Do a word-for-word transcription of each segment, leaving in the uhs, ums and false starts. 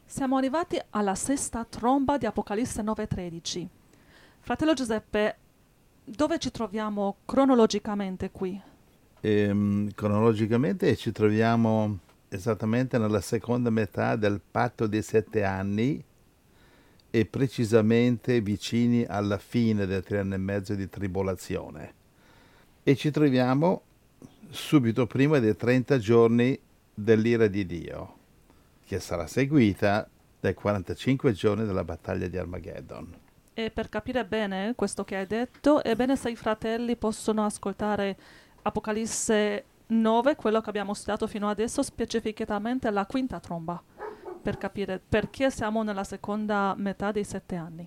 Siamo arrivati alla sesta tromba di Apocalisse nove tredici. Fratello Giuseppe, dove ci troviamo cronologicamente qui? Ehm, cronologicamente ci troviamo esattamente nella seconda metà del patto dei sette anni e precisamente vicini alla fine del tre anni e mezzo di tribolazione. E ci troviamo subito prima dei trenta giorni dell'ira di Dio, che sarà seguita dai quarantacinque giorni della battaglia di Armageddon. E per capire bene questo che hai detto, è bene se i fratelli possono ascoltare Apocalisse nove, quello che abbiamo studiato fino adesso, specificatamente la quinta tromba, per capire perché siamo nella seconda metà dei sette anni.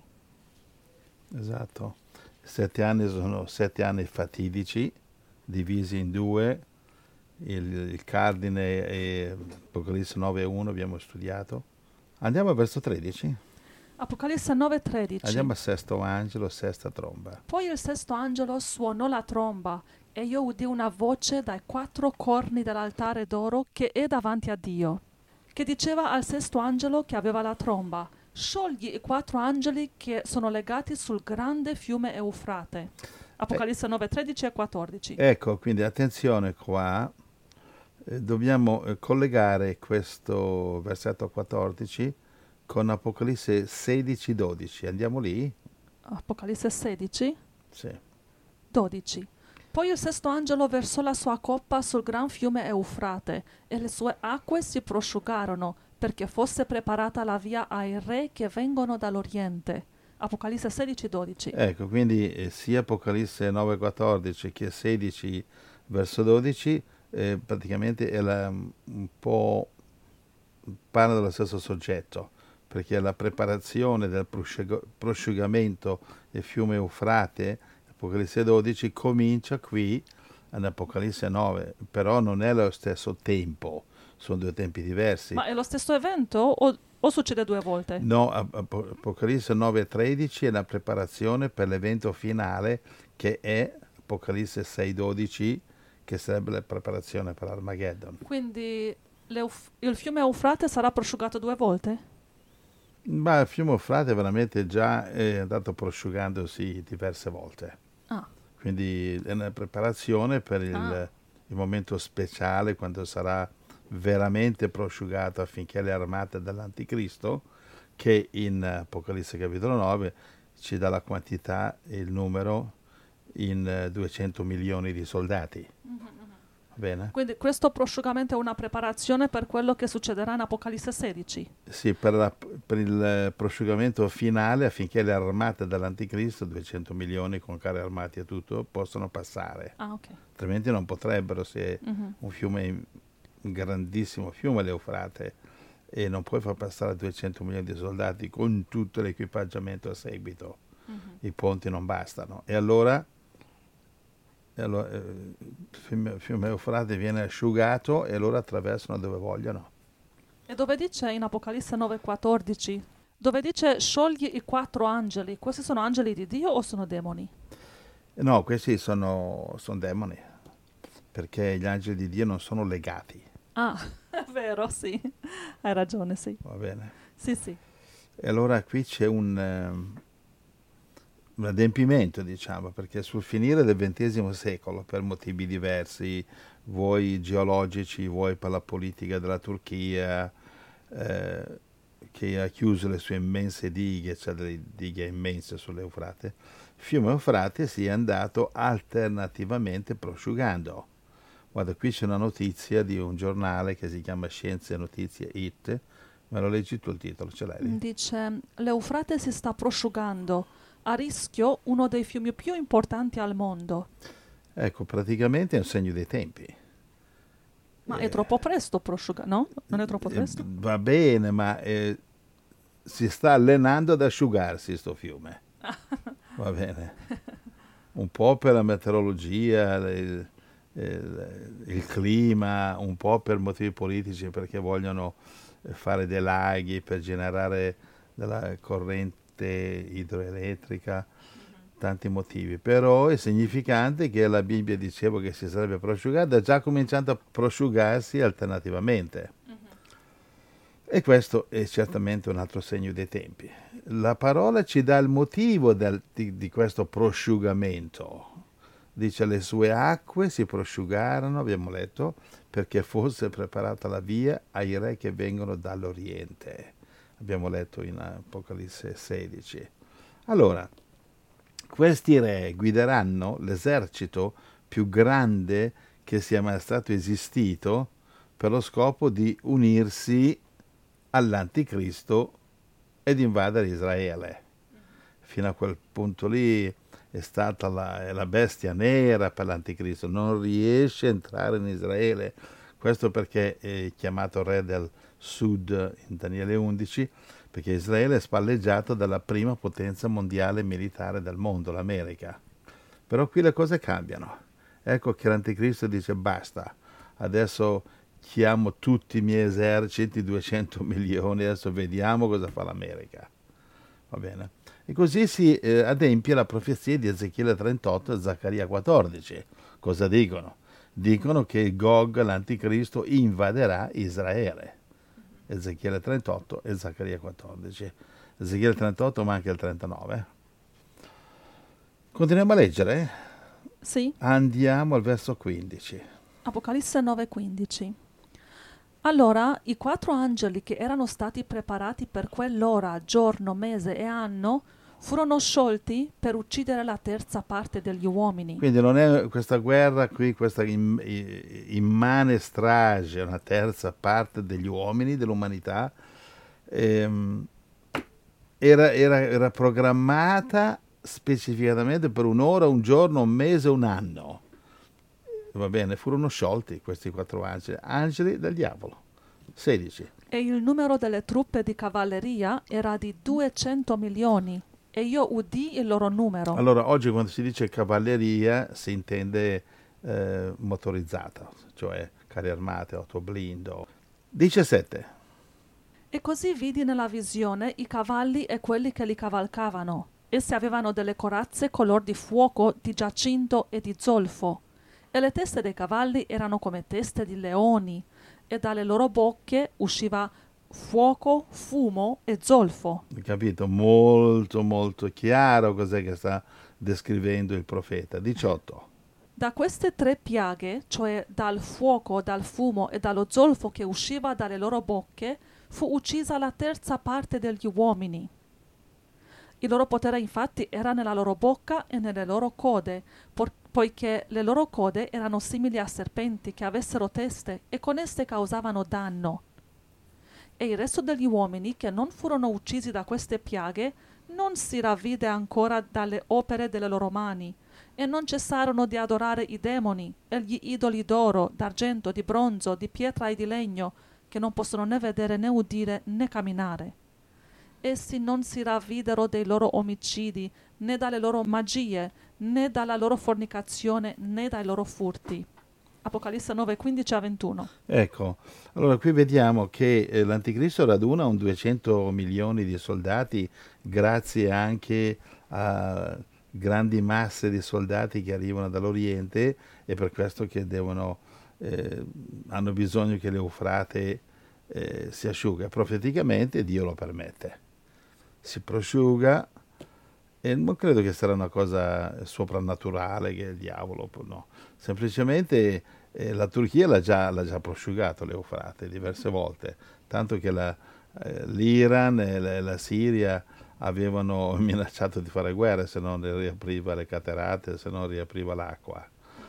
Esatto. Sette anni sono sette anni fatidici, divisi in due. Il, il cardine e Apocalisse nove uno abbiamo studiato. Andiamo al verso tredici. Apocalisse nove tredici. Andiamo al sesto angelo, sesta tromba. Poi il sesto angelo suonò la tromba e io udì una voce dai quattro corni dell'altare d'oro che è davanti a Dio, che diceva al sesto angelo che aveva la tromba: sciogli i quattro angeli che sono legati sul grande fiume Eufrate. Apocalisse nove tredici e quattordici. Ecco, quindi attenzione qua, eh, dobbiamo eh, collegare questo versetto quattordici con Apocalisse sedici dodici. Andiamo lì? Apocalisse sedici, Sì. dodici. Poi il sesto angelo versò la sua coppa sul gran fiume Eufrate e le sue acque si prosciugarono perché fosse preparata la via ai re che vengono dall'Oriente. Apocalisse sedici dodici. Ecco, quindi eh, sia Apocalisse nove quattordici che sedici verso dodici eh, praticamente è la, un po' parla dello stesso soggetto, perché la preparazione del prosciuga- prosciugamento del fiume Eufrate, Apocalisse dodici, comincia qui in Apocalisse nove, però non è allo stesso tempo, sono due tempi diversi. Ma è lo stesso evento o, o succede due volte? No, Ap- Ap- Apocalisse nove tredici è la preparazione per l'evento finale che è Apocalisse sei dodici, che sarebbe la preparazione per Armageddon. Quindi l'Euf- il fiume Eufrate sarà prosciugato due volte? Ma il fiume Eufrate veramente già è andato prosciugandosi diverse volte. Ah, Quindi è una preparazione per il, Ah. il momento speciale, quando sarà veramente prosciugato affinché le armate dell'Anticristo, che in Apocalisse capitolo nove ci dà la quantità e il numero in eh, duecento milioni di soldati. Va bene? quindi questo prosciugamento è una preparazione per quello che succederà in Apocalisse sedici. Sì, per, la- per il eh, prosciugamento finale, affinché le armate dell'Anticristo, duecento milioni con carri armati e tutto, possano passare. Ah, ok. Altrimenti non potrebbero, se è Mhm. un fiume, un grandissimo fiume l'Eufrate, e non puoi far passare duecento milioni di soldati con tutto l'equipaggiamento a seguito. Mhm. I ponti non bastano. E allora, e allora eh, il fiume, fiume Eufrate viene asciugato e loro attraversano dove vogliono. E dove dice in Apocalisse nove quattordici, dove dice sciogli i quattro angeli, questi sono angeli di Dio o sono demoni? No, questi sono, sono demoni, perché gli angeli di Dio non sono legati, Ah, è vero, sì. Hai ragione, sì. va bene? Sì, sì. E allora qui c'è un, ehm, un adempimento, diciamo, perché sul finire del ventesimo secolo, per motivi diversi, vuoi geologici, vuoi per la politica della Turchia, eh, che ha chiuso le sue immense dighe, cioè delle dighe immense sull'Eufrate, il fiume Eufrate si è andato alternativamente prosciugando. Guarda, qui c'è una notizia di un giornale che si chiama Scienze e Notizie I T, me lo leggi tu il titolo, ce l'hai lì? Dice, l'Eufrate si sta prosciugando, a rischio uno dei fiumi più importanti al mondo. Ecco, praticamente è un segno dei tempi. Ma Eh, è troppo presto prosciugare, no? Non è troppo eh, presto? va bene, ma eh, si sta allenando ad asciugarsi sto fiume, va bene? Un po' per la meteorologia, il, il, il clima, un po' per motivi politici, perché vogliono fare dei laghi per generare della corrente idroelettrica, tanti motivi. Però è significante che la Bibbia diceva che si sarebbe prosciugata, ha già cominciato a prosciugarsi alternativamente. E questo è certamente un altro segno dei tempi. La parola ci dà il motivo del, di, di questo prosciugamento. Dice le sue acque si prosciugarono, abbiamo letto, perché fosse preparata la via ai re che vengono dall'Oriente. Abbiamo letto in Apocalisse sedici. Allora, questi re guideranno l'esercito più grande che sia mai stato esistito per lo scopo di unirsi all'anticristo ed invadere Israele. Fino a quel punto lì è stata la, è la bestia nera per l'anticristo, non riesce a entrare in Israele. Questo perché è chiamato re del sud in Daniele undici, perché Israele è spalleggiato dalla prima potenza mondiale militare del mondo, l'America. Però qui le cose cambiano. Ecco che l'anticristo dice basta, adesso chiamo tutti i miei eserciti, duecento milioni, adesso vediamo cosa fa l'America. Va bene? E così si eh, adempie la profezia di Ezechiele trentotto e Zaccaria quattordici. Cosa dicono? Dicono che Gog, l'anticristo, invaderà Israele. Ezechiele trentotto e Zaccaria quattordici. Ezechiele trentotto ma anche il trentanove. Continuiamo a leggere? Sì. Andiamo al verso quindici. Apocalisse nove quindici. Allora i quattro angeli che erano stati preparati per quell'ora, giorno, mese e anno furono sciolti per uccidere la terza parte degli uomini. Quindi non è questa guerra qui, questa im- i- immane strage, una terza parte degli uomini, dell'umanità, ehm, era, era, era programmata specificatamente per un'ora, un giorno, un mese, un anno. Va bene, furono sciolti questi quattro angeli, angeli del diavolo. sedici. E il numero delle truppe di cavalleria era di duecento milioni, e io udì il loro numero. Allora, oggi quando si dice cavalleria si intende eh, motorizzata, cioè carri armate, autoblindo. diciassette. E così vidi nella visione i cavalli e quelli che li cavalcavano. Essi avevano delle corazze color di fuoco, di giacinto e di zolfo, e le teste dei cavalli erano come teste di leoni, e dalle loro bocche usciva fuoco, fumo e zolfo. Capito? Molto molto chiaro cos'è che sta descrivendo il profeta. diciotto. Da queste tre piaghe, cioè dal fuoco, dal fumo e dallo zolfo che usciva dalle loro bocche, fu uccisa la terza parte degli uomini. Il loro potere infatti era nella loro bocca e nelle loro code, por- poiché le loro code erano simili a serpenti che avessero teste e con esse causavano danno. E il resto degli uomini che non furono uccisi da queste piaghe non si ravvide ancora dalle opere delle loro mani, e non cessarono di adorare i demoni e gli idoli d'oro, d'argento, di bronzo, di pietra e di legno, che non possono né vedere né udire né camminare. Essi non si ravvidero dei loro omicidi, né dalle loro magie, né dalla loro fornicazione, né dai loro furti. Apocalisse nove quindici a ventuno. Ecco, allora qui vediamo che eh, l'anticristo raduna un duecento milioni di soldati grazie anche a grandi masse di soldati che arrivano dall'Oriente, e per questo che devono, eh, hanno bisogno che l'Eufrate eh, si asciuga. Profeticamente Dio lo permette. Si prosciuga, e non credo che sarà una cosa soprannaturale, che il diavolo, no. Semplicemente eh, la Turchia l'ha già, l'ha già prosciugato l'Eufrate diverse volte, tanto che la, eh, l'Iran e la, la Siria avevano minacciato di fare guerra se non riapriva le caterate, se non riapriva l'acqua.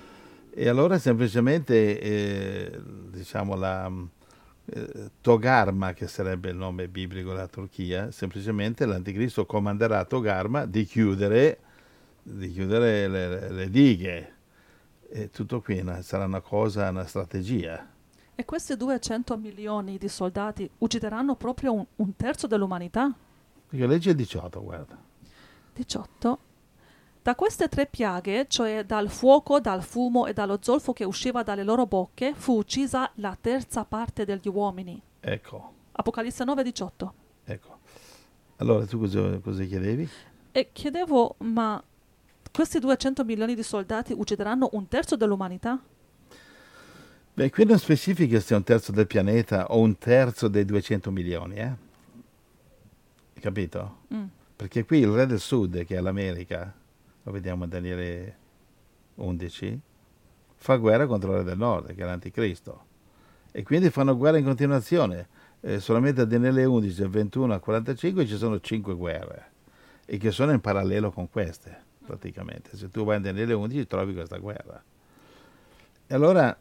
E allora semplicemente eh, diciamo la eh, Togarma, che sarebbe il nome biblico della Turchia, semplicemente l'anticristo comanderà a Togarma di chiudere, di chiudere le, le, le dighe. E tutto qui una, sarà una cosa, una strategia. E questi duecento milioni di soldati uccideranno proprio un, un terzo dell'umanità? Perché legge il diciotto, guarda. diciotto. Da queste tre piaghe, cioè dal fuoco, dal fumo e dallo zolfo che usciva dalle loro bocche, fu uccisa la terza parte degli uomini. Ecco. Apocalisse nove diciotto. Ecco. Allora tu cosa, cosa chiedevi? E chiedevo, ma questi duecento milioni di soldati uccideranno un terzo dell'umanità? Beh, qui non specifica se è un terzo del pianeta o un terzo dei duecento milioni, eh? Hai capito? Mm. Perché qui il re del sud, che è l'America, lo vediamo in Daniele undici, fa guerra contro il re del nord, che è l'anticristo. E quindi fanno guerra in continuazione. Eh, solamente a Daniele undici, da ventuno a quarantacinque, ci sono cinque guerre, e che sono in parallelo con queste, praticamente. Se tu vai in Daniele undici trovi questa guerra. E allora,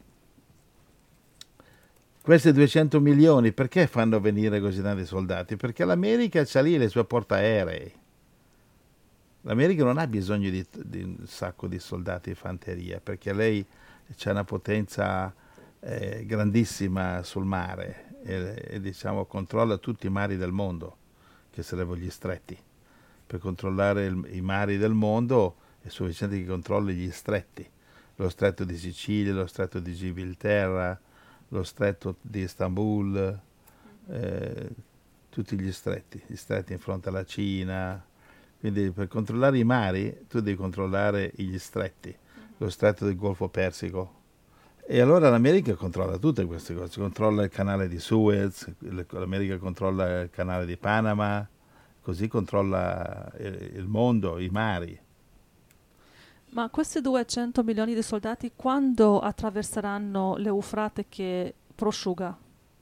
questi duecento milioni, perché fanno venire così tanti soldati? Perché l'America c'ha lì le sue portaerei. L'America non ha bisogno di, di un sacco di soldati di fanteria, perché lei c'ha una potenza eh, grandissima sul mare e, e diciamo controlla tutti i mari del mondo, che sarebbero gli stretti. Per controllare il, i mari del mondo è sufficiente che controlli gli stretti. Lo stretto di Sicilia, lo stretto di Gibilterra, lo stretto di Istanbul, eh, tutti gli stretti, gli stretti in fronte alla Cina. Quindi per controllare i mari tu devi controllare gli stretti, lo stretto del Golfo Persico. E allora l'America controlla tutte queste cose, controlla il canale di Suez, l'America controlla il canale di Panama, così controlla il mondo, i mari. Ma questi duecento milioni di soldati quando attraverseranno l'Eufrate che prosciuga?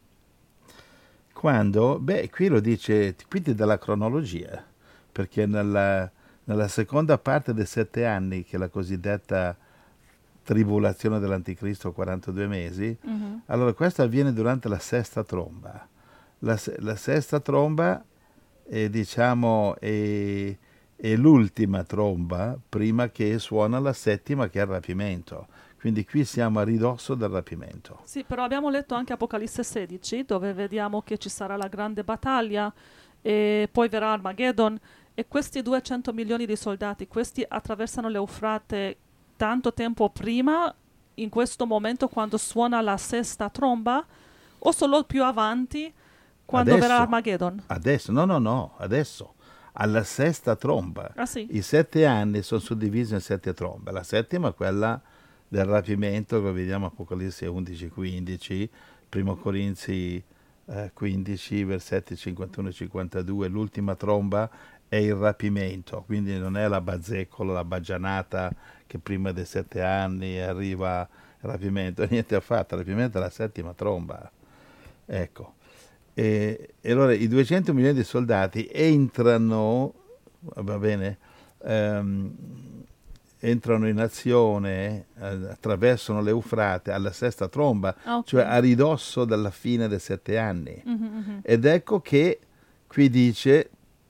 Quando? Beh, qui lo dice, qui ti dà la cronologia, perché nella, nella seconda parte dei sette anni, che è la cosiddetta tribolazione dell'Anticristo, quarantadue mesi, Mm-hmm. allora questo avviene durante la sesta tromba. La, la sesta tromba è, diciamo, è, è l'ultima tromba prima che suona la settima, che è il rapimento. Quindi qui siamo a ridosso del rapimento. Sì, però abbiamo letto anche Apocalisse sedici, dove vediamo che ci sarà la grande battaglia e poi verrà Armageddon e questi duecento milioni di soldati, questi attraversano l'Eufrate tanto tempo prima, in questo momento quando suona la sesta tromba, o solo più avanti quando Adesso, verrà Armageddon? adesso, no, no, no, adesso, alla sesta tromba. Ah sì? I sette anni sono suddivisi in sette trombe. La settima è quella del rapimento, che vediamo Apocalisse undici quindici, Primo Corinzi eh, quindici, versetti cinquantuno e cinquantadue. L'ultima tromba è il rapimento, quindi non è la bazzecola, la baggianata che prima dei sette anni arriva il rapimento, niente affatto, il rapimento è la settima tromba. Ecco. E, e allora i duecento milioni di soldati entrano, va bene, ehm, entrano in azione, eh, attraversano l'Eufrate alla sesta tromba, Ah, ok. cioè a ridosso della fine dei sette anni. Mhm, mhm. Ed ecco che qui dice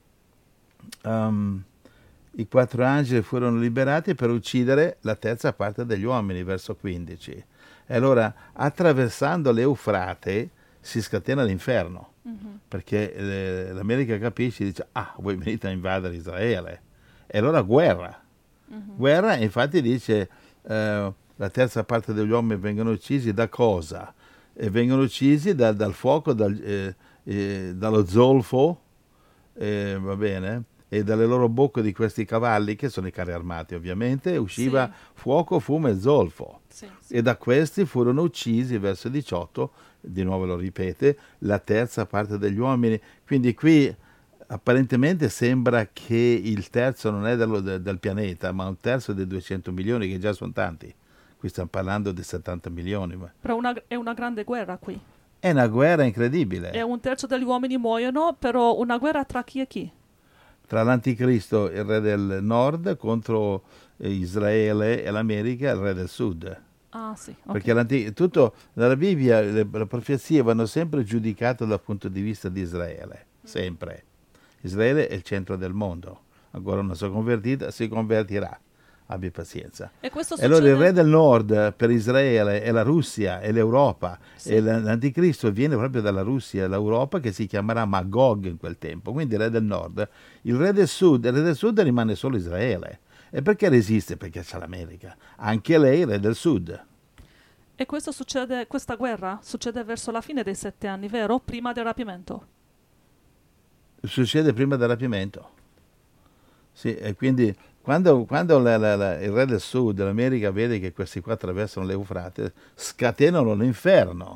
um, i quattro angeli furono liberati per uccidere la terza parte degli uomini, verso quindici. E allora, attraversando l'Eufrate, si scatena l'inferno, Mhm. perché eh, l'America capisce e dice, ah, voi venite a invadere Israele. E allora guerra. Mhm. Guerra, infatti dice, eh, la terza parte degli uomini vengono uccisi da cosa? E vengono uccisi da, dal fuoco, dal, eh, eh, dallo zolfo, eh, va bene? E dalle loro bocche di questi cavalli, che sono i carri armati ovviamente, usciva Sì. fuoco, fumo e zolfo. Sì, sì. E da questi furono uccisi, verso diciotto, di nuovo lo ripete, la terza parte degli uomini. Quindi qui apparentemente sembra che il terzo non è dello, del, del pianeta, ma un terzo dei duecento milioni, che già sono tanti. Qui stiamo parlando di settanta milioni. Ma Però una- è una grande guerra qui. è una guerra E incredibile un terzo degli uomini muoiono, però una guerra tra chi e chi? tra l'anticristo, il re del nord, contro eh, Israele e l'America, il re del sud. Ah sì, ok. Perché l'anti- tutto nella Bibbia le, le profezie vanno sempre giudicate dal punto di vista di Israele, sempre. Israele è il centro del mondo, ancora non si è convertita, si convertirà, abbi pazienza. E questo E allora il succede... re del nord per Israele è la Russia, è l'Europa, Sì. e l'anticristo viene proprio dalla Russia e l'Europa, che si chiamerà Magog in quel tempo, quindi il re del nord. Il re del sud, il re del sud rimane solo Israele. E perché resiste? Perché c'è l'America. Anche lei, re del sud. E questo succede, questa guerra succede verso la fine dei sette anni, vero? Prima del rapimento. Succede prima del rapimento. Sì, e quindi quando, quando la- la- la- il re del sud dell'America vede che questi qua attraversano l'Eufrate, scatenano l'inferno.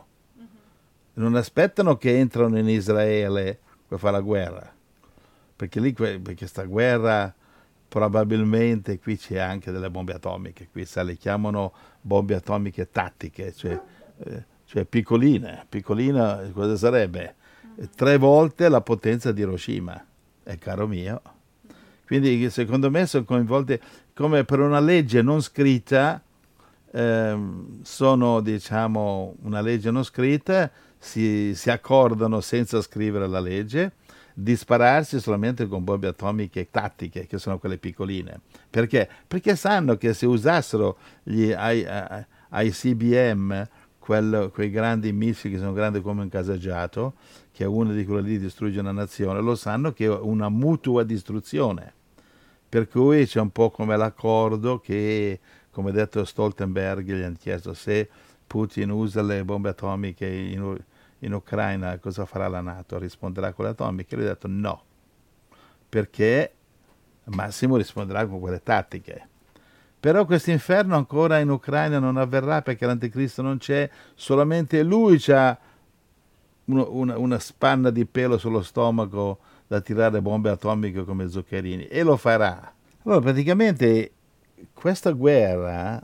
Non aspettano che entrano in Israele per fare la guerra, perché lì que- perché sta guerra probabilmente qui c'è anche delle bombe atomiche, qui se le chiamano bombe atomiche tattiche, cioè, eh, cioè piccoline, piccolina cosa sarebbe? Eh, Tre volte la potenza di Hiroshima, è caro mio. Quindi secondo me sono coinvolte come per una legge non scritta, ehm, sono diciamo una legge non scritta, si, si accordano senza scrivere la legge di spararsi solamente con bombe atomiche tattiche, che sono quelle piccoline. Perché? Perché sanno che se usassero gli I, I C B M, quel- quei grandi missili che sono grandi come un caseggiato, che è uno di quelli lì distrugge una nazione, lo sanno che è una mutua distruzione. Per cui c'è un po' come l'accordo che, come ha detto Stoltenberg, gli hanno chiesto se Putin usa le bombe atomiche in, U- in Ucraina, cosa farà la NATO? Risponderà con le atomiche? Lui ha detto no, perché al massimo risponderà con quelle tattiche. Però questo inferno ancora in Ucraina non avverrà perché l'anticristo non c'è, solamente lui ha uno- una, una spanna di pelo sullo stomaco da tirare bombe atomiche come zuccherini e lo farà. Allora praticamente questa guerra,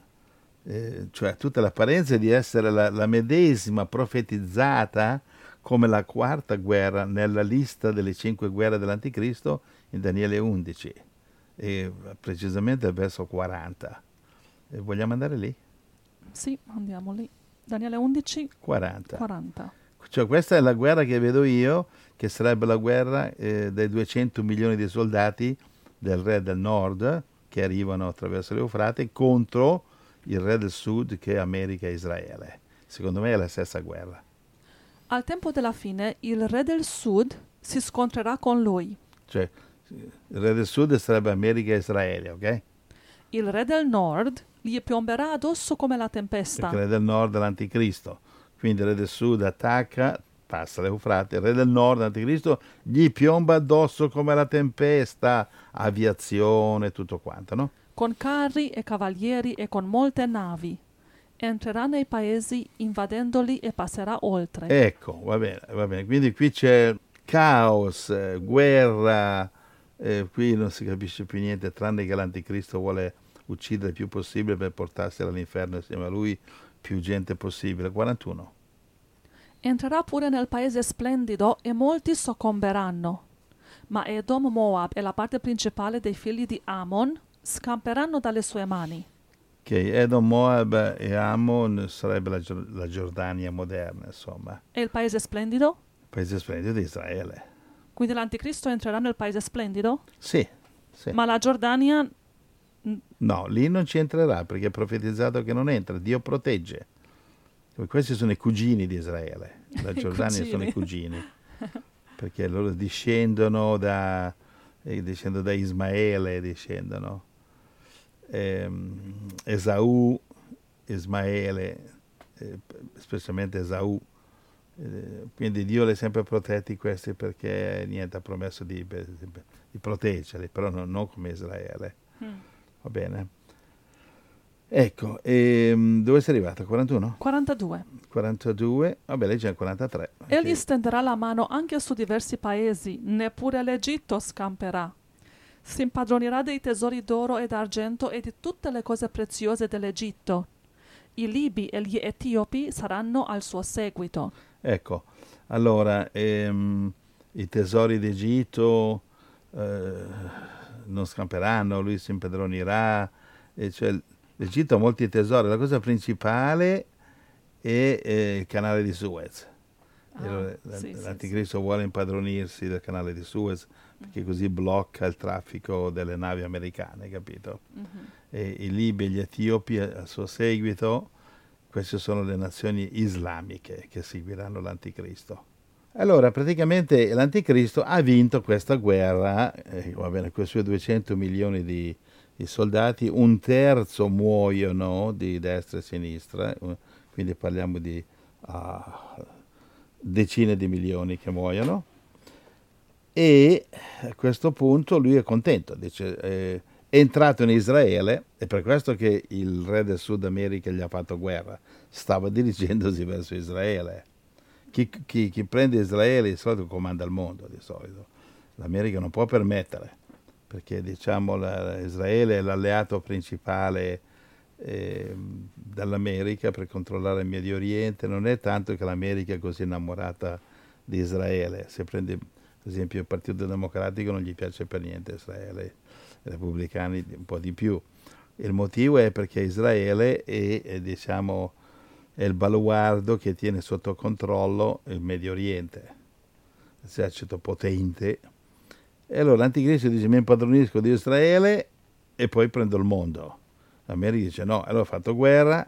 eh, cioè tutta l'apparenza di essere la, la medesima profetizzata come la quarta guerra nella lista delle cinque guerre dell'anticristo in Daniele undici, e precisamente al verso quaranta. E vogliamo andare lì? Sì, andiamo lì. Daniele undici, quaranta. quaranta. Cioè questa è la guerra che vedo io, che sarebbe la guerra eh, dei duecento milioni di soldati del re del nord che arrivano attraverso l'Eufrate contro il re del sud che è America e Israele. Secondo me è la stessa guerra. Al tempo della fine, il re del sud si scontrerà con lui. Cioè il re del sud sarebbe America e Israele, ok? Il re del nord gli piomberà addosso come la Perché il tempesta. re del nord è l'anticristo. Quindi il re del sud attacca, passa l'Eufrate, il re del nord, l'anticristo, gli piomba addosso come la tempesta, aviazione, tutto quanto, no? Con carri e cavalieri e con molte navi. Entrerà nei paesi invadendoli e passerà oltre. Ecco, va bene, va bene. Quindi qui c'è caos, eh, guerra, eh, qui non si capisce più niente, tranne che l'anticristo vuole uccidere il più possibile per portarsela all'inferno insieme a lui più gente possibile. quarantuno. Entrerà pure nel paese splendido e molti soccomberanno. Ma Edom, Moab e la parte principale dei figli di Ammon scamperanno dalle sue mani. Che Edom, Moab e Ammon sarebbe la, Gior- la Giordania moderna, insomma, E il paese splendido? il paese splendido di Israele. Quindi l'anticristo entrerà nel paese splendido? Sì, sì. Ma la Giordania... No, lì non ci entrerà perché è profetizzato che non entra, Dio protegge. Questi sono i cugini di Israele, la I Giordania sono i cugini, perché loro discendono da, eh, discendono da Ismaele, discendono ehm, Esaù, Ismaele, eh, specialmente Esaù. Eh, quindi Dio li ha sempre protetti questi perché niente ha promesso di, di proteggerli, però non, non come Israele. Mm. Va bene. Ecco, ehm, dove sei arrivata? quarantuno? quarantadue. quarantadue, vabbè, lei c'è il quarantatré. Egli Ok. stenderà la mano anche su diversi paesi, neppure l'Egitto scamperà. Si impadronirà dei tesori d'oro e d'argento e di tutte le cose preziose dell'Egitto. I Libi e gli Etiopi saranno al suo seguito. Ecco, allora, ehm, i tesori d'Egitto eh, non scamperanno, lui si impadronirà, e cioè, l'Egitto ha molti tesori, la cosa principale è eh, il canale di Suez. E Ah, allora, sì, sì, l'anticristo vuole impadronirsi del canale di Suez perché così blocca il traffico delle navi americane, capito? sì. Mhm. E i Libi e gli Etiopi al suo seguito, queste sono le nazioni islamiche che seguiranno l'anticristo. Allora, praticamente l'anticristo ha vinto questa guerra, eh, va bene, con i suoi duecento milioni di, di soldati, un terzo muoiono di destra e sinistra, eh, quindi parliamo di ah, decine di milioni che muoiono, e a questo punto lui è contento, dice, eh, è entrato in Israele, è per questo che il re del Sud America gli ha fatto guerra, stava dirigendosi verso Israele. Chi, chi, chi prende Israele di solito comanda il mondo, di solito. L'America non può permettere, perché diciamo la, Israele è l'alleato principale eh, dell'America per controllare il Medio Oriente. Non è tanto che l'America è così innamorata di Israele. Se prende per esempio il Partito Democratico non gli piace per niente Israele, i repubblicani un po' di più. Il motivo è perché Israele è, è, diciamo, è il baluardo che tiene sotto controllo il Medio Oriente, esercito potente. E allora l'anticristo dice mi impadronisco di Israele e poi prendo il mondo. L'America dice no, allora ho fatto guerra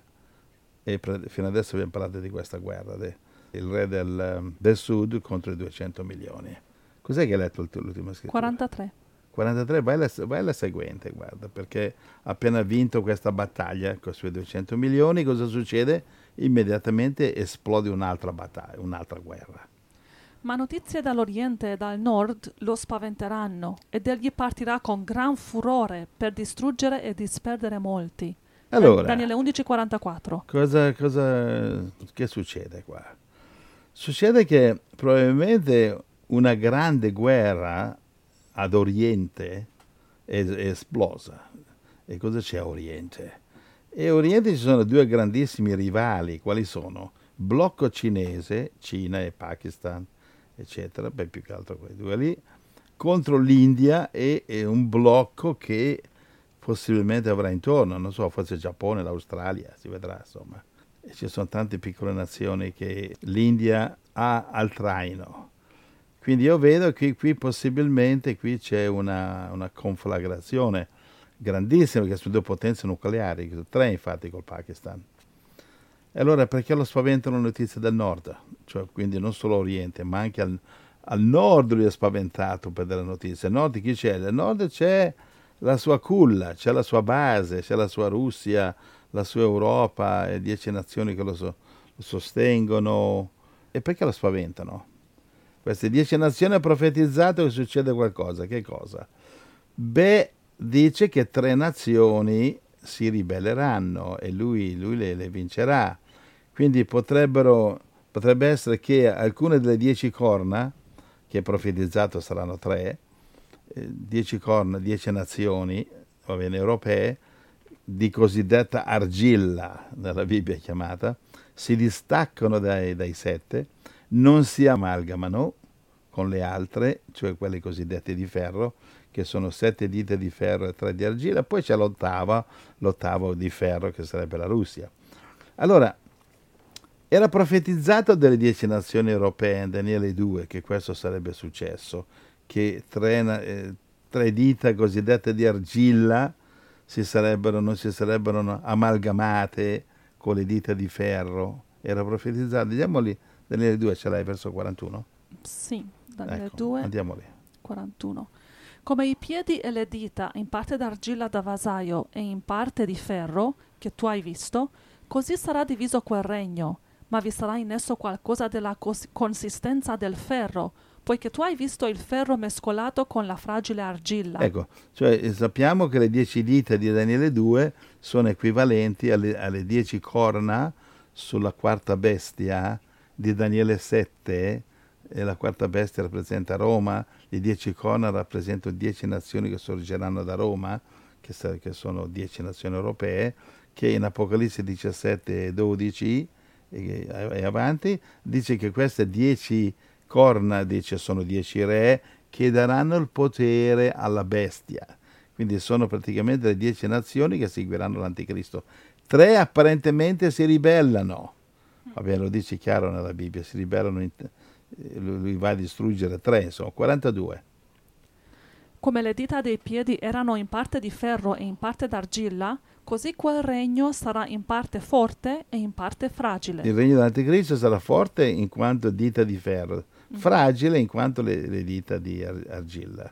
e pre- fino adesso abbiamo parlato di questa guerra, de, il re del, del Sud contro i duecento milioni. Cos'è che hai letto l'ultima scrittura? quarantatré. quarantatré, vai alla, vai alla seguente, guarda, perché ha appena vinto questa battaglia con i suoi duecento milioni, cosa succede? Immediatamente esplode un'altra battaglia, un'altra guerra. Ma notizie dall'Oriente e dal Nord lo spaventeranno, ed egli partirà con gran furore per distruggere e disperdere molti. Allora, Daniele undici quarantaquattro. Cosa, cosa, che succede qua? Succede che probabilmente una grande guerra ad Oriente è, è esplosa. E cosa c'è a Oriente? E a Oriente ci sono due grandissimi rivali, quali sono? Blocco cinese, Cina e Pakistan, eccetera, beh, più che altro quei due lì, contro l'India e, e un blocco che possibilmente avrà intorno, non so, forse il Giappone, l'Australia, si vedrà, insomma. E ci sono tante piccole nazioni che l'India ha al traino. Quindi io vedo che qui possibilmente qui c'è una, una conflagrazione grandissima, perché sono due potenze nucleari, tre infatti col Pakistan. E allora perché lo spaventano le notizie del nord? Cioè, quindi non solo Oriente, ma anche al, al nord lui è spaventato per delle notizie. Al nord chi c'è? Al nord c'è la sua culla, c'è la sua base, c'è la sua Russia, la sua Europa e dieci nazioni che lo, so, lo sostengono. E perché lo spaventano? Queste dieci nazioni hanno profetizzato che succede qualcosa. Che cosa? Beh, dice che tre nazioni si ribelleranno e lui, lui le, le vincerà. Quindi potrebbero, potrebbe essere che alcune delle dieci corna, che è profetizzato saranno tre, eh, dieci corna, dieci nazioni, va bene, europee, di cosiddetta argilla, nella Bibbia è chiamata, si distaccano dai, dai sette, non si amalgamano con le altre, cioè quelle cosiddette di ferro, che sono sette dita di ferro e tre di argilla, poi c'è l'ottava, l'ottavo di ferro che sarebbe la Russia. Allora, era profetizzato delle dieci nazioni europee in Daniele due che questo sarebbe successo, che tre, eh, tre dita cosiddette di argilla si sarebbero, non si sarebbero amalgamate con le dita di ferro. Era profetizzato. Andiamo lì, Daniele due ce l'hai, verso quarantuno? Sì, Daniele Ecco, due, andiamo lì. quarantuno. Come i piedi e le dita in parte d'argilla da vasaio e in parte di ferro, che tu hai visto, così sarà diviso quel regno, ma vi sarà in esso qualcosa della cos- consistenza del ferro, poiché tu hai visto il ferro mescolato con la fragile argilla. Ecco, cioè sappiamo che le dieci dita di Daniele due sono equivalenti alle, alle dieci corna sulla quarta bestia di Daniele sette, e la quarta bestia rappresenta Roma, le dieci corna rappresentano dieci nazioni che sorgeranno da Roma, che, che sono dieci nazioni europee, che in Apocalisse diciassette e dodici e, e avanti dice che queste dieci corna, dice, sono dieci re che daranno il potere alla bestia. Quindi sono praticamente le dieci nazioni che seguiranno l'anticristo. Tre apparentemente si ribellano. Va bene, lo dice chiaro nella Bibbia, si ribellano, in, lui va a distruggere tre, insomma, quarantadue. Come le dita dei piedi erano in parte di ferro e in parte d'argilla, così quel regno sarà in parte forte e in parte fragile. Il regno dell'anticristo sarà forte in quanto dita di ferro, fragile in quanto le, le dita di ar- argilla.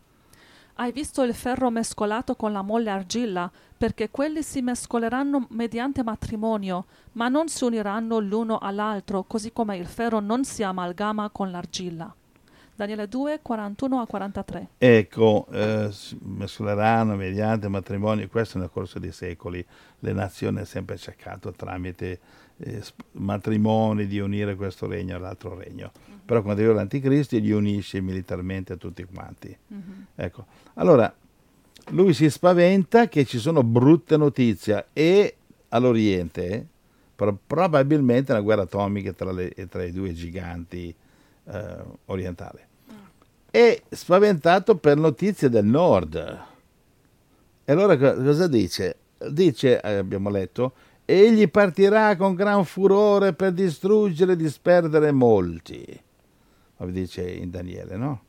Hai visto il ferro mescolato con la molle argilla, perché quelli si mescoleranno mediante matrimonio, ma non si uniranno l'uno all'altro, così come il ferro non si amalgama con l'argilla. Daniele due, quarantuno a quarantatré. Ecco, eh, si mescoleranno mediante matrimonio, questo nel corso dei secoli. Le nazioni hanno sempre cercato tramite eh, sp- matrimoni di unire questo regno all'altro regno. Mhm. Però quando arriva l'Anticristo li unisce militarmente tutti quanti. Mhm. Ecco, allora lui si spaventa che ci sono brutte notizie e all'Oriente pro- probabilmente una guerra atomica tra, le- tra i due giganti eh, orientali. È spaventato per notizie del nord. E allora co- cosa dice? Dice, eh, abbiamo letto, egli partirà con gran furore per distruggere e disperdere molti. Come dice in Daniele, no?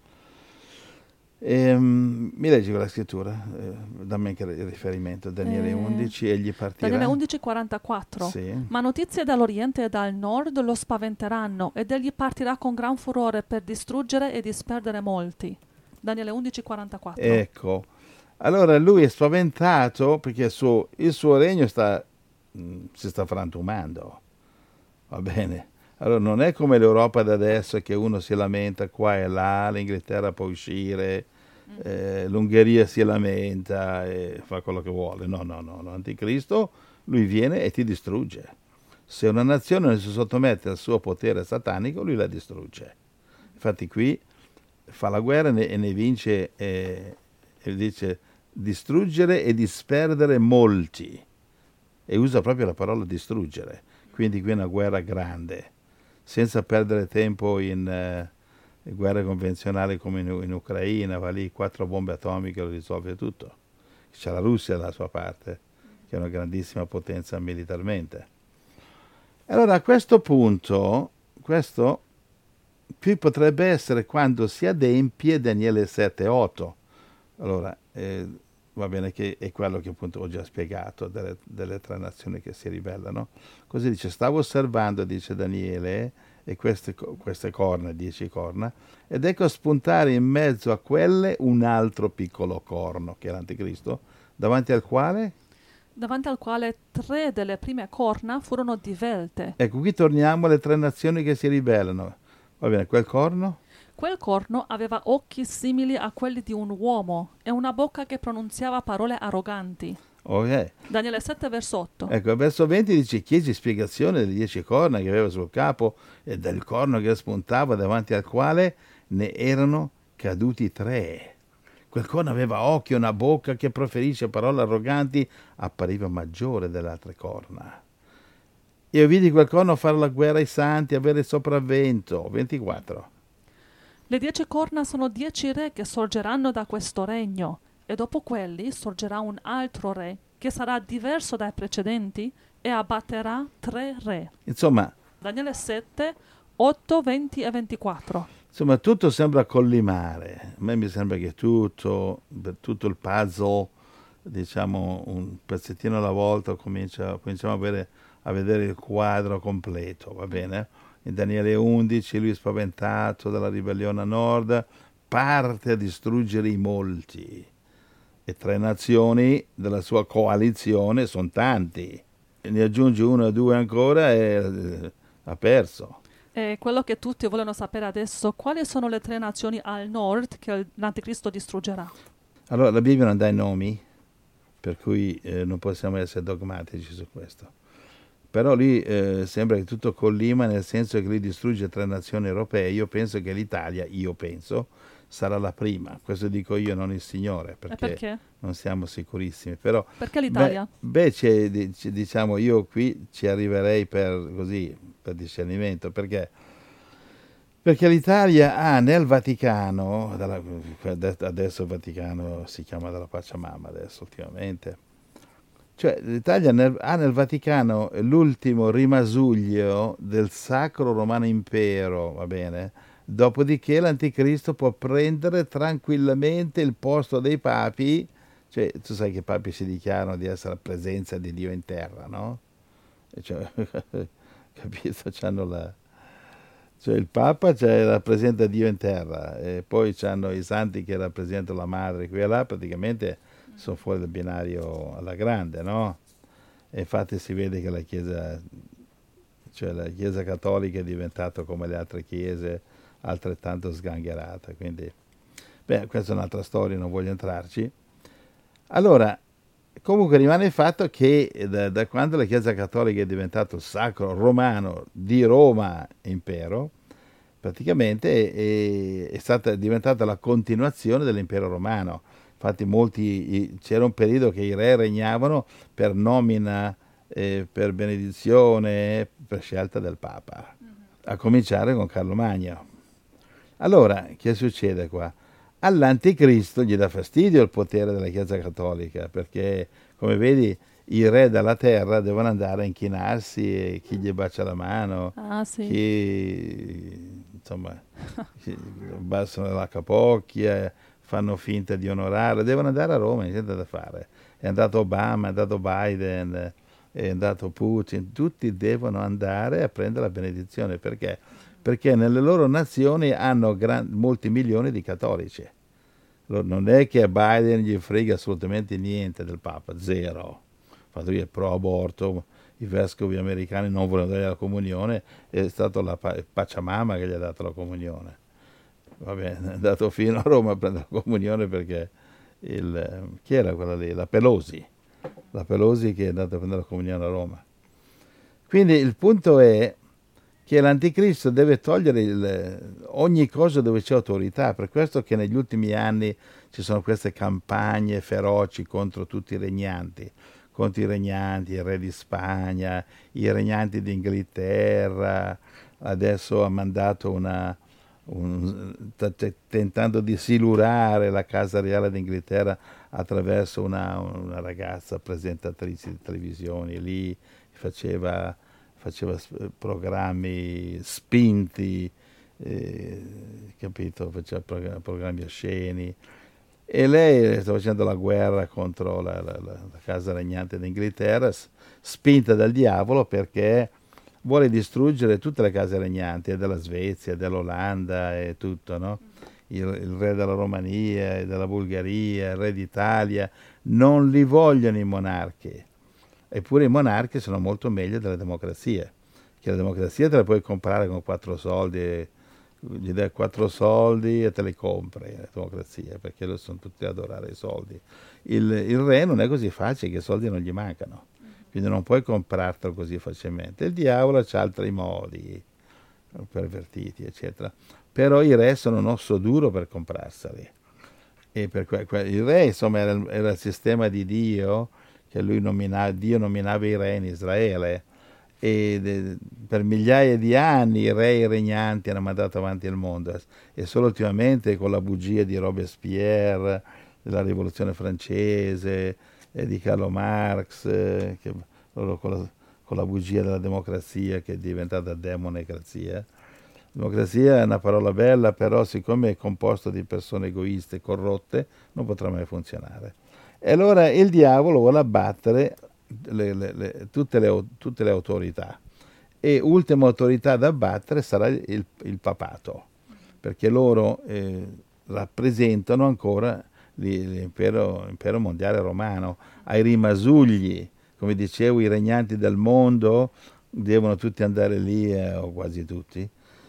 Ehm, mi leggi quella scrittura? Eh, dammi anche il riferimento. Daniele Eh, undici, egli partirà. Daniele undici, quarantaquattro. Sì. Ma notizie dall'Oriente e dal Nord lo spaventeranno, ed egli partirà con gran furore per distruggere e disperdere molti. Daniele undici, quarantaquattro. Ecco, allora lui è spaventato perché il suo, il suo regno sta, mh, si sta frantumando, va bene? Allora non è come l'Europa da adesso che uno si lamenta qua e là, l'Inghilterra può uscire, eh, l'Ungheria si lamenta e fa quello che vuole. No, no, no, l'Anticristo, lui viene e ti distrugge. Se una nazione non si sottomette al suo potere satanico, lui la distrugge. Infatti qui fa la guerra e ne, e ne vince, eh, e dice distruggere e disperdere molti. E usa proprio la parola distruggere. Quindi qui è una guerra grande, senza perdere tempo in eh, guerre convenzionali come in, in Ucraina, va lì, quattro bombe atomiche lo risolve tutto. C'è la Russia dalla sua parte, che è una grandissima potenza militarmente. Allora a questo punto, questo qui potrebbe essere quando si adempie Daniele sette otto. Allora, eh, va bene che è quello che appunto ho già spiegato, delle, delle tre nazioni che si ribellano. Così dice, stavo osservando, dice Daniele, e queste, queste corna, dieci corna, ed ecco spuntare in mezzo a quelle un altro piccolo corno, che è l'Anticristo, davanti al quale... Davanti al quale tre delle prime corna furono divelte. Ecco, qui torniamo alle tre nazioni che si ribellano. Va bene, quel corno? Quel corno aveva occhi simili a quelli di un uomo e una bocca che pronunziava parole arroganti. Ok. Daniele sette, verso otto. Ecco, verso venti dice, chiesi spiegazione delle dieci corna che aveva sul capo e del corno che spuntava davanti al quale ne erano caduti tre. Quel corno aveva occhi e una bocca che proferisce parole arroganti, appariva maggiore delle altre corna. Io vidi quel corno fare la guerra ai santi, avere il sopravvento. ventiquattro. Le dieci corna sono dieci re che sorgeranno da questo regno, e dopo quelli sorgerà un altro re, che sarà diverso dai precedenti, e abbatterà tre re. Insomma, Daniele sette, otto, venti e ventiquattro. insomma, tutto sembra collimare. A me mi sembra che tutto, tutto il puzzle, diciamo, un pezzettino alla volta, comincia, cominciamo a vedere, a vedere il quadro completo, va bene? In Daniele undici, lui spaventato dalla ribellione a nord, parte a distruggere i molti. E tre nazioni della sua coalizione sono tanti. E ne aggiunge uno o due ancora e eh, ha perso. E quello che tutti vogliono sapere adesso, quali sono le tre nazioni al nord che l'Anticristo distruggerà? Allora, la Bibbia non dà i nomi, per cui eh, non possiamo essere dogmatici su questo. Però lì eh, sembra che tutto collima, nel senso che lui distrugge tre nazioni europee. Io penso che l'Italia, io penso, sarà la prima. Questo dico io, non il Signore, perché, perché? non siamo sicurissimi. Però, perché l'Italia? Beh, beh c'è, diciamo, io qui ci arriverei per, così, per discernimento, perché... Perché l'Italia ha nel Vaticano, dalla, adesso il Vaticano si chiama dalla Pachamama, adesso ultimamente, cioè l'Italia nel, ha nel Vaticano l'ultimo rimasuglio del Sacro Romano Impero, va bene? Dopodiché l'Anticristo può prendere tranquillamente il posto dei papi, cioè tu sai che i papi si dichiarano di essere la presenza di Dio in terra, no? Cioè, capito? C'hanno la... Cioè il Papa cioè, rappresenta Dio in terra e poi c'hanno i santi che rappresentano la madre qui e là, praticamente sono fuori dal binario alla grande, no? E infatti si vede che la Chiesa, cioè la Chiesa cattolica è diventata come le altre chiese, altrettanto sgangherata. Quindi, beh, questa è un'altra storia, non voglio entrarci. Allora, comunque rimane il fatto che da, da quando la Chiesa Cattolica è diventato sacro romano di Roma impero, praticamente è, è stata diventata la continuazione dell'impero romano. Infatti molti, c'era un periodo che i re regnavano per nomina, eh, per benedizione, per scelta del Papa, a cominciare con Carlo Magno. Allora, che succede qua? All'anticristo gli dà fastidio il potere della Chiesa Cattolica, perché, come vedi, i re della terra devono andare a inchinarsi, e chi gli bacia la mano, Ah, sì. chi, insomma, chi abbassano la capocchia, fanno finta di onorare, devono andare a Roma, niente da fare. È andato Obama, è andato Biden, è andato Putin, tutti devono andare a prendere la benedizione, perché? Perché nelle loro nazioni hanno gran, molti milioni di cattolici. Non è che a Biden gli frega assolutamente niente del Papa, zero. Fatto che è pro aborto, i vescovi americani non volevano dare la comunione, è stato la Pachamama che gli ha dato la comunione. Va bene, è andato fino a Roma a prendere la comunione perché il, chi era quella lì? La Pelosi, la Pelosi che è andata a prendere la comunione a Roma. Quindi il punto è che l'anticristo deve togliere il, ogni cosa dove c'è autorità, per questo che negli ultimi anni ci sono queste campagne feroci contro tutti i regnanti, contro i regnanti, il re di Spagna, i regnanti d'Inghilterra, adesso ha mandato una, un, sta tentando di silurare la Casa Reale d'Inghilterra attraverso una, una ragazza presentatrice di televisione, lì faceva... faceva programmi spinti, eh, capito? Faceva programmi osceni. E lei sta facendo la guerra contro la, la, la, la casa regnante d'Inghilterra, spinta dal diavolo perché vuole distruggere tutte le case regnanti, della Svezia, dell'Olanda e tutto, no? Il, il re della Romania, della Bulgaria, il re d'Italia, non li vogliono i monarchi. Eppure i monarchi sono molto meglio delle democrazie, che la democrazia te la puoi comprare con quattro soldi, gli dai quattro soldi e te li compri, la democrazia, perché loro sono tutti ad adorare i soldi. Il, il re non è così facile, che i soldi non gli mancano, quindi non puoi comprartelo così facilmente. Il diavolo ha altri modi, pervertiti, eccetera. Però i re sono un osso duro per comprarseli. E per que- que- il re, insomma, era, era il sistema di Dio, che lui nominava, Dio nominava i re in Israele, e de, per migliaia di anni i re e i regnanti hanno mandato avanti il mondo, e solo ultimamente con la bugia di Robespierre, della rivoluzione francese, e di Carlo Marx, eh, che loro con la, con la bugia della democrazia che è diventata demonocrazia. Democrazia è una parola bella, però siccome è composta di persone egoiste e corrotte non potrà mai funzionare. E allora il diavolo vuole abbattere le, le, le, tutte, le, tutte le autorità, e ultima autorità da abbattere sarà il, il papato, perché loro eh, rappresentano ancora l'impero, l'impero mondiale romano. Ai rimasugli, come dicevo, i regnanti del mondo devono tutti andare lì, eh, o quasi tutti,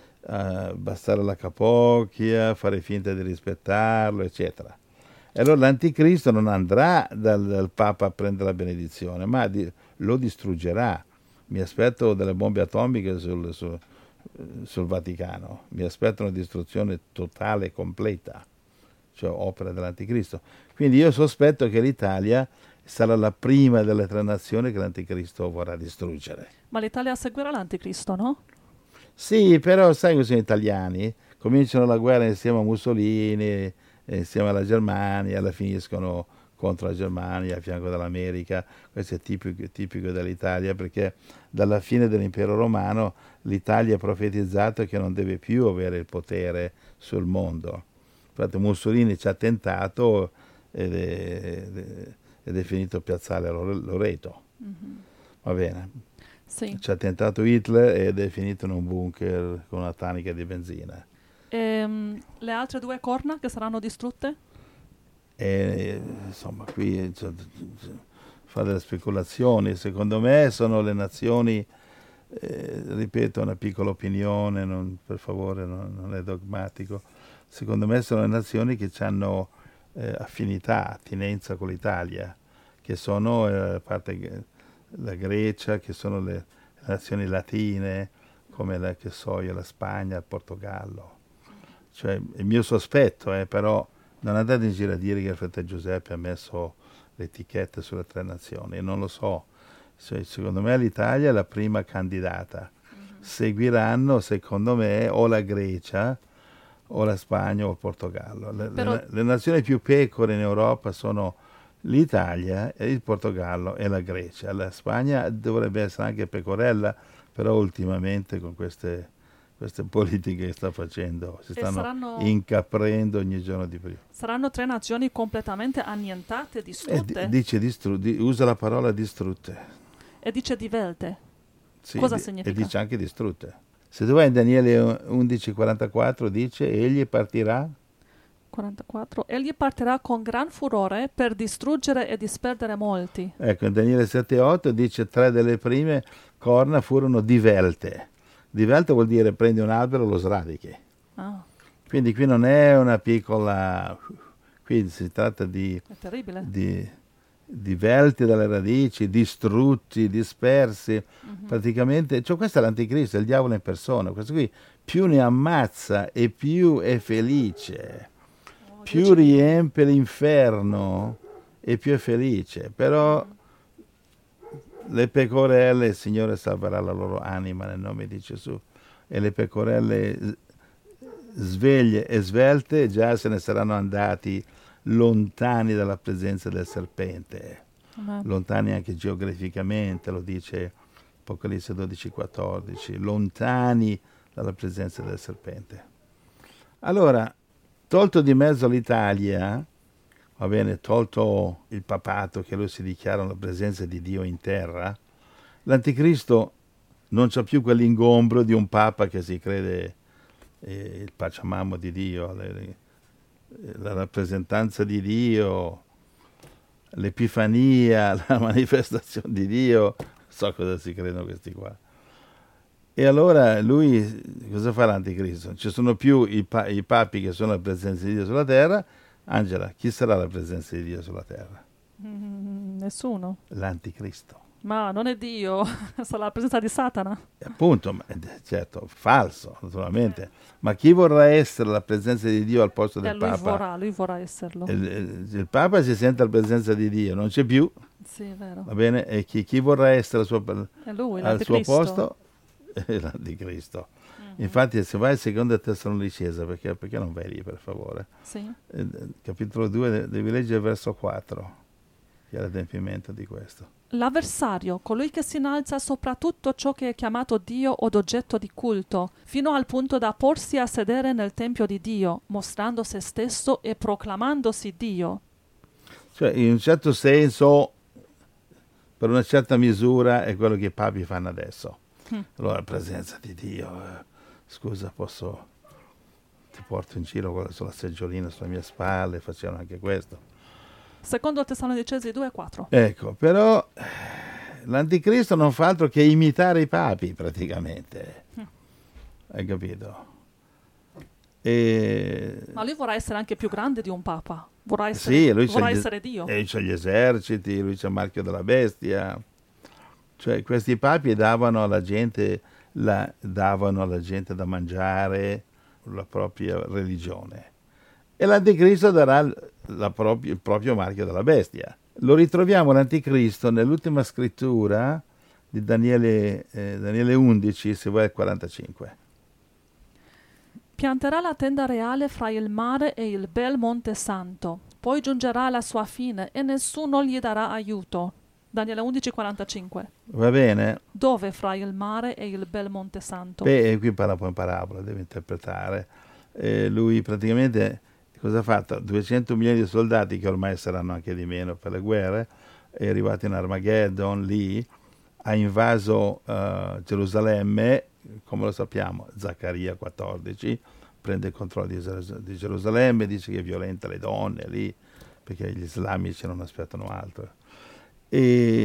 a bastare la capocchia, fare finta di rispettarlo, eccetera. E allora l'anticristo non andrà dal, dal Papa a prendere la benedizione, ma di, lo distruggerà. Mi aspetto delle bombe atomiche sul, sul, sul Vaticano, mi aspetto una distruzione totale e completa, cioè opera dell'anticristo. Quindi io sospetto che l'Italia sarà la prima delle tre nazioni che l'anticristo vorrà distruggere. Ma l'Italia seguirà l'anticristo, no? Sì, però sai che sono italiani, cominciano la guerra insieme a Mussolini, insieme alla Germania, alla finiscono contro la Germania, a fianco dell'America. Questo è tipico, tipico dell'Italia, perché dalla fine dell'impero romano l'Italia ha profetizzato che non deve più avere il potere sul mondo. Infatti Mussolini ci ha tentato ed è, ed è finito piazzale Loreto. Mm-hmm. Va bene. Sì. Ci ha tentato Hitler ed è finito in un bunker con una tanica di benzina. E, um, le altre due corna che saranno distrutte? E, insomma, qui cioè, fa delle speculazioni. Secondo me sono le nazioni eh, ripeto, una piccola opinione, non, per favore, non, non è dogmatico. Secondo me sono le nazioni che hanno eh, affinità, attinenza con l'Italia, che sono, eh, a parte la Grecia, che sono le, le nazioni latine, come la, che so io, la Spagna, il Portogallo. Cioè, il mio sospetto è, però, non andate in giro a dire che il fratello Giuseppe ha messo le etichette sulle tre nazioni, non lo so. Cioè, secondo me l'Italia è la prima candidata. Mm-hmm. Seguiranno, secondo me, o la Grecia, o la Spagna, o il Portogallo. Le, Però... le, le nazioni più pecore in Europa sono l'Italia, il Portogallo e la Grecia. La Spagna dovrebbe essere anche pecorella, però ultimamente con queste... queste politiche che sta facendo, si stanno saranno, incaprendo ogni giorno di più. Saranno tre nazioni completamente annientate, distrutte? Eh, dice distru- di, usa la parola distrutte. E dice divelte. Sì, cosa di, significa? E dice anche distrutte. Se tu vai in Daniele undici quarantaquattro dice, egli partirà? quarantaquattro. Egli partirà con gran furore per distruggere e disperdere molti. Ecco, in Daniele sette otto dice, tre delle prime corna furono divelte. Divelto vuol dire prendi un albero e lo sradichi. Ah. Quindi qui non è una piccola... Qui si tratta di... È terribile. Di, divelti dalle radici, distrutti, dispersi. Mm-hmm. Praticamente, cioè questo è l'anticristo, è il diavolo in persona. Questo qui più ne ammazza e più è felice. Oh, più riempie l'inferno e più è felice. Però... Mm. Le pecorelle, il Signore salverà la loro anima nel nome di Gesù. E le pecorelle sveglie e svelte già se ne saranno andati lontani dalla presenza del serpente. Amen. Lontani anche geograficamente, lo dice Apocalisse dodici quattordici, lontani dalla presenza del serpente. Allora, tolto di mezzo l'Italia, va bene, tolto il papato che lui si dichiara la presenza di Dio in terra, l'anticristo non c'ha più quell'ingombro di un papa che si crede eh, il pacciamamo di Dio, le, la rappresentanza di Dio, l'epifania, la manifestazione di Dio, non so cosa si credono questi qua. E allora lui, cosa fa l'anticristo? Ci sono più i, pa- i papi che sono la presenza di Dio sulla terra. Angela, chi sarà la presenza di Dio sulla terra? Mm, nessuno. L'anticristo. Ma non è Dio, sarà la presenza di Satana. E appunto, certo, falso, naturalmente. Ma chi vorrà essere la presenza di Dio al posto del eh, lui Papa? Vorrà, lui vorrà esserlo. Il, il, il Papa si sente la presenza di Dio, non c'è più. Sì, è vero. Va bene? E chi, chi vorrà essere al suo, è lui, al suo posto? È l'anticristo. Mm-hmm. Infatti, se vai al secondo Tessalonicese, perché, perché non vai lì, per favore? Sì. Eh, capitolo due, devi leggere il verso quattro, che è l'adempimento di questo. L'avversario, colui che si innalza sopra tutto ciò che è chiamato Dio o d'oggetto di culto, fino al punto da porsi a sedere nel tempio di Dio, mostrando se stesso e proclamandosi Dio. Cioè, in un certo senso, per una certa misura, è quello che i papi fanno adesso. Mm. Allora, la presenza di Dio, eh, scusa, posso, ti porto in giro sulla seggiolina, sulle mie spalle, facevano anche questo. Secondo Tessalonicesi due quattro. Ecco, però l'anticristo non fa altro che imitare i papi, praticamente. Mm. Hai capito? E... Ma lui vorrà essere anche più grande di un papa. Vorrà essere, sì, lui vorrà c'è essere gli, Dio. E lui c'ha gli eserciti, lui c'ha il marchio della bestia. Cioè, questi papi davano alla gente, la, davano alla gente da mangiare la propria religione. E l'anticristo darà la propria, il proprio marchio della bestia. Lo ritroviamo l'anticristo nell'ultima scrittura di Daniele, eh, Daniele undici, se vuoi al quarantacinque. Pianterà la tenda reale fra il mare e il bel monte santo, poi giungerà alla sua fine e nessuno gli darà aiuto. Daniele undici quarantacinque. Va bene? Dove fra il mare e il bel monte santo? Beh, qui parla poi in parabola, deve interpretare. Eh, lui praticamente cosa ha fatto? duecento milioni di soldati, che ormai saranno anche di meno per le guerre, è arrivato in Armageddon, lì, ha invaso uh, Gerusalemme, come lo sappiamo, Zaccaria quattordici, prende il controllo di, di Gerusalemme, dice che violenta le donne lì, perché gli islamici non aspettano altro. E,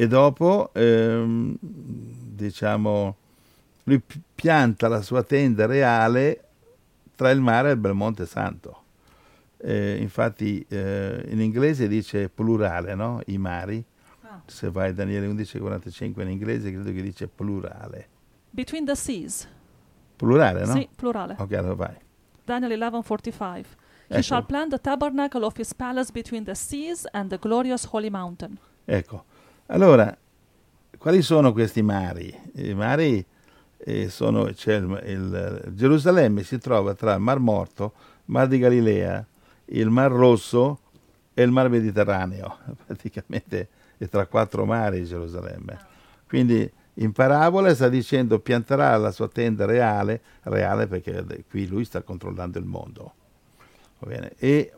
e dopo, ehm, diciamo, lui pi- pianta la sua tenda reale tra il mare e il Belmonte Santo. Eh, infatti eh, in inglese dice plurale, no? I mari. Ah. Se vai a Daniele undici quarantacinque in inglese credo che dice plurale. Between the seas. Plurale, no? Sì, plurale. Ok, allora vai. Daniel eleven forty-five. He Ecco. shall plant the tabernacle of his palace between the seas and the glorious holy mountain. Ecco, allora, quali sono questi mari? I mari eh, sono, c'è il, il- Gerusalemme si trova tra il Mar Morto, Mar di Galilea, il Mar Rosso e il Mar Mediterraneo, praticamente è tra quattro mari Gerusalemme. Quindi in parabola sta dicendo pianterà la sua tenda reale, reale perché qui lui sta controllando il mondo, va bene? E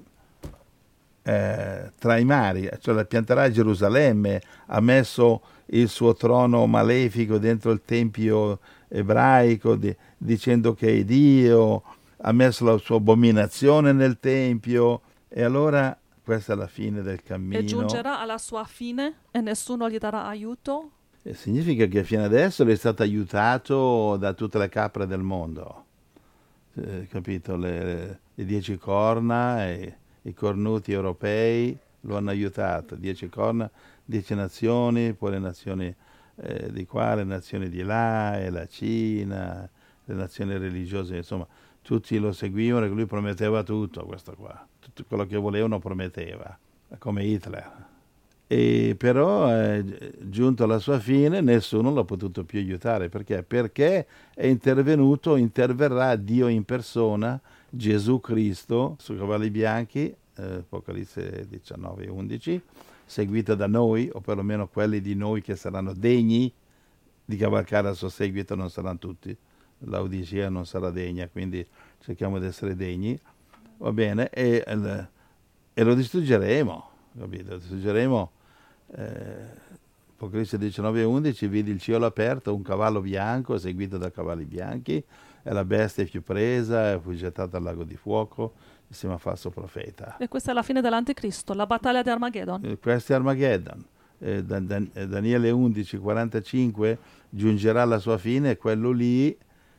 eh, tra i mari, cioè la pianterà a Gerusalemme, ha messo il suo trono malefico dentro il tempio ebraico di- dicendo che è Dio, ha messo la sua abominazione nel tempio e allora questa è la fine del E cammino. giungerà alla sua fine e nessuno gli darà aiuto. E significa che fino adesso lui è stato aiutato da tutte le capre del mondo, eh, capito? Le, le dieci corna e i cornuti europei lo hanno aiutato, dieci corna, dieci nazioni, poi le nazioni eh, di qua, le nazioni di là, e la Cina, le nazioni religiose, insomma, tutti lo seguivano perché lui prometteva tutto, questo qua, tutto quello che volevano prometteva, come Hitler. E però eh, giunto alla sua fine nessuno l'ha potuto più aiutare perché? Perché è intervenuto, interverrà Dio in persona, Gesù Cristo su cavalli bianchi, eh, Apocalisse diciannove undici, seguito da noi, o perlomeno quelli di noi che saranno degni di cavalcare al suo seguito, non saranno tutti, l'Odissea non sarà degna, quindi cerchiamo di essere degni, va bene, e, eh, e lo distruggeremo, capito? Lo distruggeremo. Eh, Apocalisse diciannove undici, vidi il cielo aperto, un cavallo bianco seguito da cavalli bianchi, e la bestia fu presa e fu gettata al lago di fuoco insieme a falso profeta. E questa è la fine dell'anticristo, la battaglia di Armageddon. Eh, questo è Armageddon. Eh, Dan- Dan- eh, Daniele undici quarantacinque giungerà alla sua fine, quello lì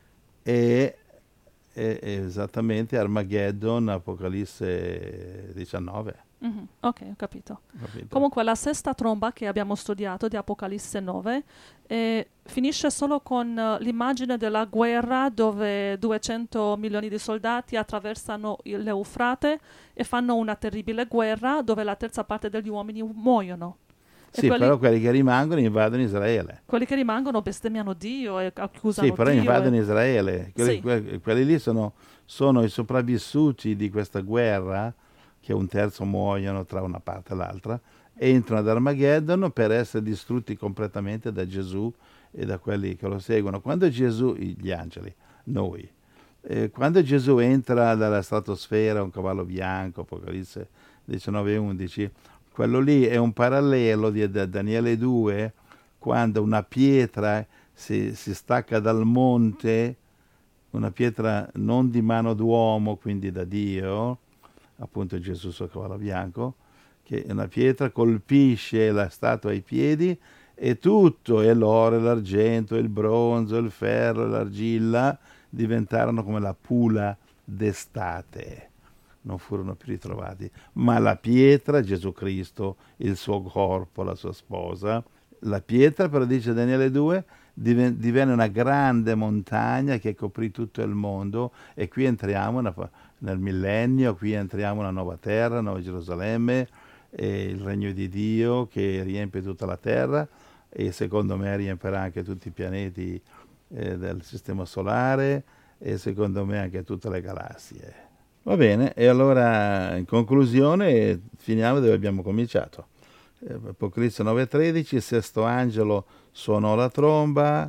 è, è- è esattamente Armageddon, Apocalisse diciannove. Mhm, ok, ho capito. Capito? Comunque la sesta tromba che abbiamo studiato di Apocalisse nove eh, finisce solo con eh, l'immagine della guerra dove duecento milioni di soldati attraversano il- l'Eufrate e fanno una terribile guerra dove la terza parte degli uomini muoiono. E Sì, quelli, però quelli che rimangono invadono Israele. quelli che rimangono bestemmiano Dio e accusano Sì, però Dio. invadono e- Israele. Quelli, Sì. que- quelli lì sono, sono i sopravvissuti di questa guerra, che un terzo muoiono tra una parte e l'altra, entrano ad Armageddon per essere distrutti completamente da Gesù e da quelli che lo seguono. Quando Gesù, gli angeli, noi, eh, quando Gesù entra dalla stratosfera, un cavallo bianco, Apocalisse diciannove undici, quello lì è un parallelo di da Daniele due, quando una pietra si, si stacca dal monte, una pietra non di mano d'uomo, quindi da Dio, appunto Gesù sul cavallo bianco, che una pietra colpisce la statua ai piedi e tutto, e l'oro, l'argento, il bronzo, il ferro, l'argilla, diventarono come la pula d'estate. Non furono più ritrovati, ma la pietra, Gesù Cristo, il suo corpo, la sua sposa, la pietra, però dice Daniele due, diven- divenne una grande montagna che coprì tutto il mondo, e qui entriamo una- nel millennio, qui entriamo una nuova terra, nuova Gerusalemme, e il regno di Dio che riempie tutta la terra, e secondo me riempirà anche tutti i pianeti eh, del sistema solare, e secondo me anche tutte le galassie. Va bene, e allora in conclusione finiamo dove abbiamo cominciato. Eh, Apocalisse nove tredici, il sesto angelo suonò la tromba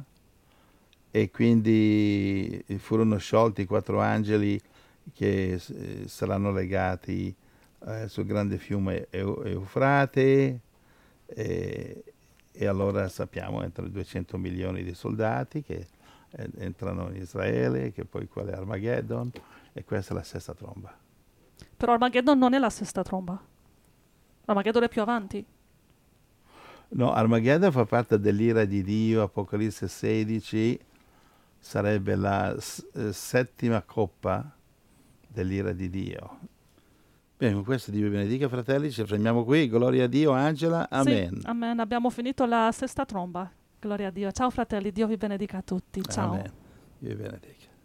e quindi furono sciolti i quattro angeli che eh, saranno legati eh, sul grande fiume Eu- Eufrate, e, e allora sappiamo entrano duecento milioni di soldati che eh, entrano in Israele, che poi quella è Armageddon, e questa è la sesta tromba. Però Armageddon non è la sesta tromba. Armageddon è più avanti. No, Armageddon fa parte dell'ira di Dio, Apocalisse sedici, sarebbe la s- eh, settima coppa dell'ira di Dio. Bene, con questo Dio vi benedica, fratelli, ci fermiamo qui, gloria a Dio, Angela, amen. Sì, amen. Abbiamo finito la sesta tromba. Gloria a Dio. Ciao fratelli, Dio vi benedica a tutti. Ciao. Amen. Dio vi benedica.